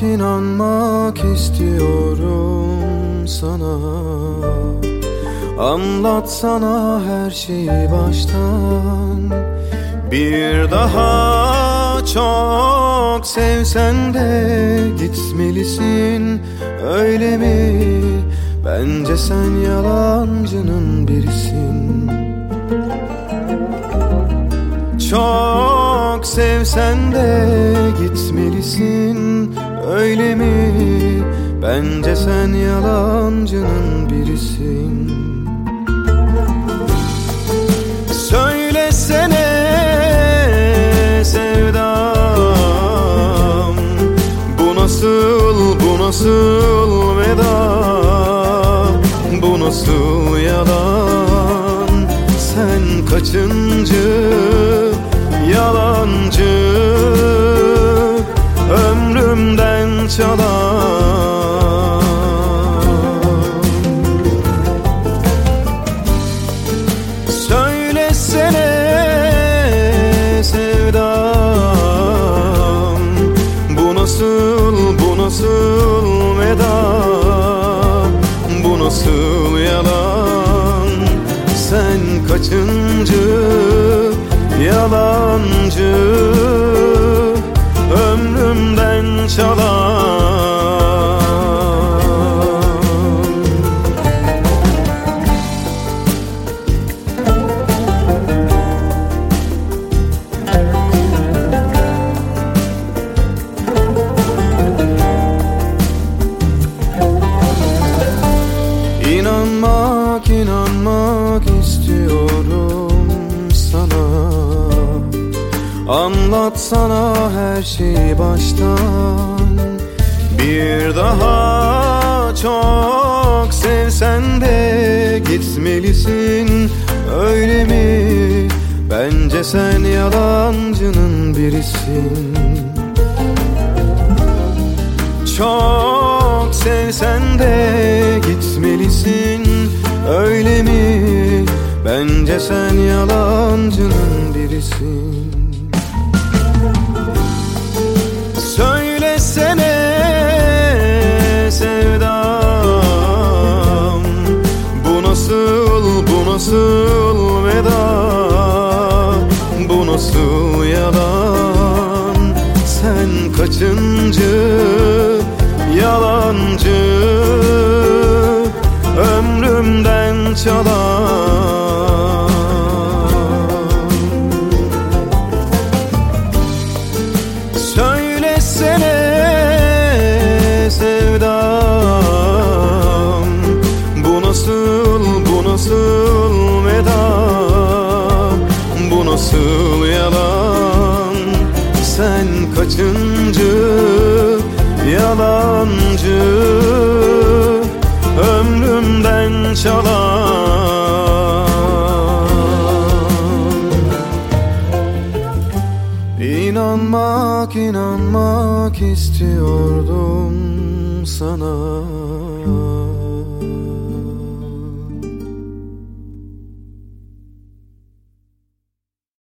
inanmak istiyorum sana. Anlatsana her şeyi baştan. Bir daha çok sevsen de gitmelisin, öyle mi? Bence sen yalancının birisin. Çok sevsen de gitmelisin, öyle mi? Bence sen yalancının birisin. Söylesene sevdam, bu nasıl veda, bu nasıl yalan? Sen kaçıncı yalancı ömrümden çalan? Söylesene sevdam, bu nasıl veda, bu nasıl yalan? Sen kaçıncı yalancı ömrümden çalan? İnanmak istiyorum sana. Anlatsana her şeyi baştan. Bir daha çok sevsen de gitmelisin, öyle mi? Bence sen yalancının birisin. Çok sevsen de gitmelisin, öyle mi? Bence sen yalancının birisin. Söylesene sevdam, bu nasıl veda, bu nasıl yalan? Sen kaçıncı yalancı ömrümden çalan? Söylesene sevdam, bu nasıl veda, bu nasıl yalan? Sen kaçıncı yalancı ömrümden çalan? İnanmak istiyordum sana.